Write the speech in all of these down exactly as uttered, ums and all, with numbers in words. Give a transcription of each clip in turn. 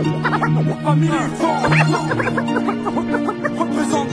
Famille représente.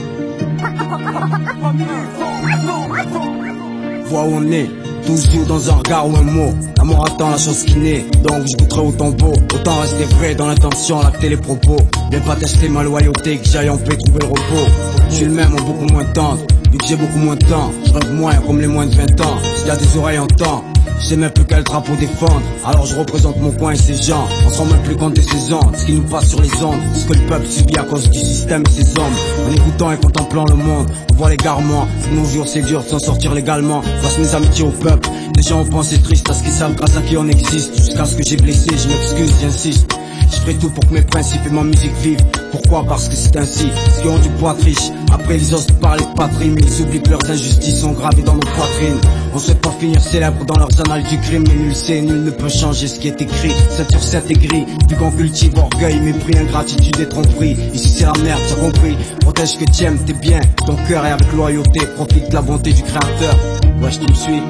Vois où on est, tous yeux dans un regard ou un mot. L'amour attend la chose qui naît, donc je goûterai autant beau. Autant rester vrai dans l'intention, lacter les propos. Viens pas tester ma loyauté, que j'aille en paix trouver le repos. Je suis le même en beaucoup moins tendre, vu que j'ai beaucoup moins de temps. Je rêve moins comme les moins de vingt ans. S'il y a des oreilles entend, je sais même plus quel drapeau défendre. Alors je représente mon coin et ses gens. On se rend même plus compte des saisons, ce qui nous passe sur les ondes, ce que le peuple subit à cause du système et ses hommes. En écoutant et contemplant le monde, on voit l'égarement. De nos jours c'est dur de s'en sortir légalement. Face mes amitiés au peuple, les gens ont pensé triste à ce qu'ils savent grâce à qui on existe. Jusqu'à ce que j'ai blessé, je m'excuse, j'insiste. Je ferai tout pour que mes principes et ma musique vivent. Pourquoi? Parce que c'est ainsi. Ceux qui ont du poids trichent. Après ils osent parler de patrie, mais ils oublient que leurs injustices sont gravées dans nos poitrines. On souhaite pas finir célèbre dans leurs annales du crime, mais nul sait, nul ne peut changer ce qui est écrit. sept sur sept est gris, vu qu'on cultive orgueil, mépris, ingratitude et tromperie. Ici c'est la merde, t'as compris. Protège que t'aimes, t'es bien. Ton cœur est avec loyauté, profite de la bonté du créateur. Wesh, tu me suis?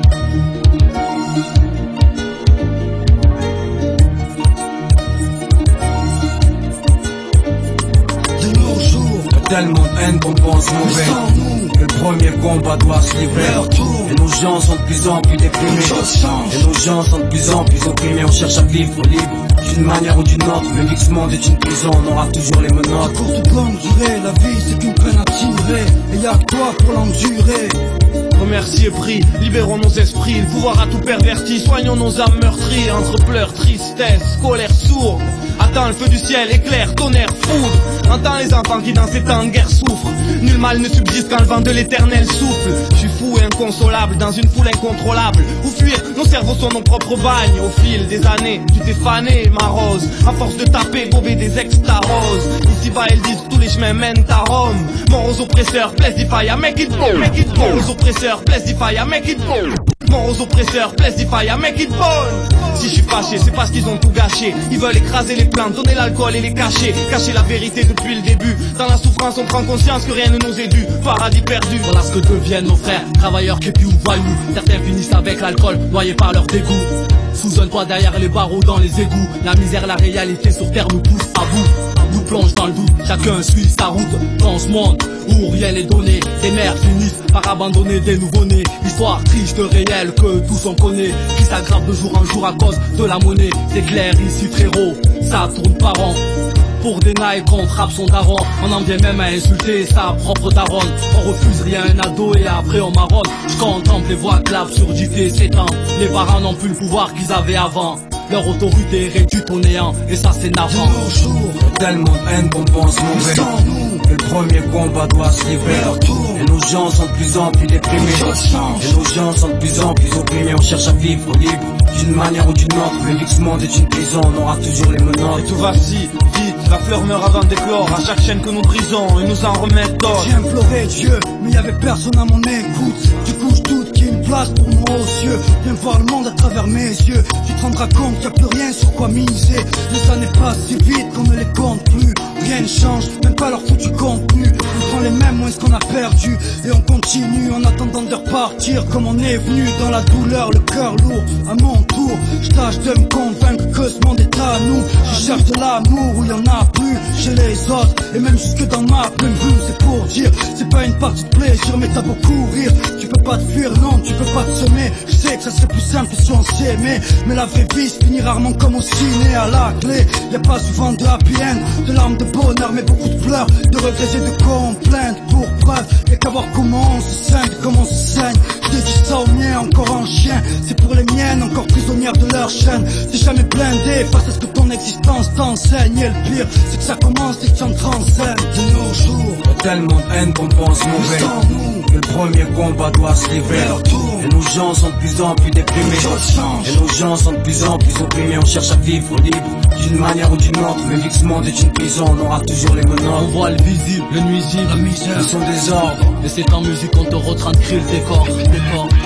Tellement de haine qu'on pense mauvais, que le premier combat doit se livrer. Et nos gens sont de plus en plus déprimés, et nos gens sont de plus en plus opprimés. On cherche à vivre libre, d'une manière ou d'une autre. Mais vu que ce monde est une prison, on aura toujours les menottes. Courte ou longue durée, la vie c'est qu'une peine à tirer, et y'a que toi pour l'endurer. Remercie et prie, libérons nos esprits, le pouvoir a tout perverti, soignons nos âmes meurtries, entre pleurs, tristesse, colère sourde. Attends le feu du ciel, éclair, tonnerre, foudre. Entends les enfants qui dans ces temps de guerre souffrent. Nul mal ne subsiste quand le vent de l'éternel souffle. Je suis fou et inconsolable dans une foule incontrôlable. Où fuir, nos cerveaux sont nos propres bagnes. Au fil des années, tu t'es fané, ma rose. À force de taper, bober des extaroses. Ici-bas, elles disent que tous les chemins mènent à Rome. Mort aux oppresseurs, bless the fire, make it bon, make it bon. Mort aux oppresseurs, bless the fire, make it bon. Mort aux oppresseurs, bless the fire, make it bon. Si je suis fâché, c'est parce qu'ils ont tout gâché. Ils veulent écraser les plantes, donner l'alcool et les cacher. Cacher la vérité depuis le début. Dans la souffrance, on prend conscience que rien ne nous est dû. Paradis perdu. Voilà ce que deviennent nos frères, travailleurs, crépus ou voyous. Certains finissent avec l'alcool, noyés par leur dégoût. Sous un toit derrière les barreaux dans les égouts. La misère, la réalité sur terre nous pousse à bout. Nous plonge dans le doute, chacun suit sa route. Dans ce monde où rien n'est donné, des mères finissent par abandonner des nouveau-nés. Histoire triste, réelle, que tous on connaît, qui s'aggrave de jour en jour à cause de la monnaie. C'est clair ici frérot, ça tourne par an. Pour des nailles qu'on frappe son daron, on en vient même à insulter sa propre daronne. On refuse rien un ado et après on marronne. Je contemple les voix claves sur J T s'étend. Les parents n'ont plus le pouvoir qu'ils avaient avant. Leur autorité est réduite au néant, et ça c'est navrant. Tellement de haine qu'on pense mauvais, que le premier combat doit se livrer. Et nos gens sont de plus en plus déprimés, et nos gens sont de plus en plus opprimés. On cherche à vivre libre, d'une manière ou d'une autre. Mais vu que ce monde est une prison, on aura toujours les menottes. Et tout va si vite, la fleur meurt avant d'éclore. À chaque chaîne que nous brisons, ils nous en remettent d'autres. J'ai imploré Dieu, mais y'avait personne à mon écoute. Du coup je doute qu'il y ait une place pour moi aux cieux. Viens voir le monde à travers mes yeux, tu te rendras compte qu'il n'y a plus rien sur quoi miser. Les années passent si vite qu'on ne les compte plus. Rien ne change, même pas leur foutu contenu. On prend les mêmes moins ce qu'on a perdu, et on continue en attendant de repartir. Comme on est venu dans la douleur, le cœur lourd. À mon tour, je tâche de me convaincre que ce monde est à nous. Je cherche de l'amour où il y en a plus chez les autres, et même jusque dans ma plume. C'est pour dire, c'est pas une partie de plaisir, mais t'as beau courir, tu peux pas te fuir, non, tu peux pas te semer. Je sais que ça serait plus simple si on s'aimait, mais la vraie vie se finit rarement comme au ciné. À la clé, y a pas souvent de happy end, de larmes de bonheur, mais beaucoup de pleurs, de regrets et de complaintes. Pour preuve, y'a qu'à voir comment on se saigne, comment on se saigne. Je te dis ça au mien, encore en chien. C'est pour les miennes, encore prisonnières de leur chaîne. T'es jamais blindé face à ce que ton existence t'enseigne. Et le pire, c'est que ça commence et que tu entres en scène. De nos jours, y'a tellement de haine qu'on pense mauvais, que le premier combat doit se livrer. Et nos gens sont de plus en plus déprimés, et nos gens sont de plus en plus opprimés. On cherche à vivre libre, d'une manière ou d'une autre. Mais vu que ce monde est une prison, on aura toujours les menottes. On voit le visible, le nuisible, la misère, le son des ordres. Et c'est en musique qu'on te retranscrit le décor, le décor.